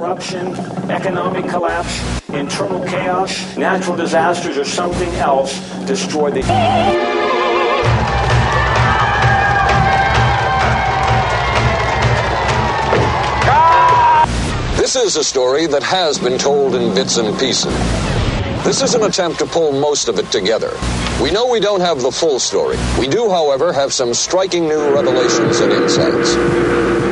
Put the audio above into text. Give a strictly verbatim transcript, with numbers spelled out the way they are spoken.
corruption, economic collapse, internal chaos, natural disasters, or something else destroy the... This is a story that has been told in bits and pieces. This is an attempt to pull most of it together. We know we don't have the full story. We do, however, have some striking new revelations and insights.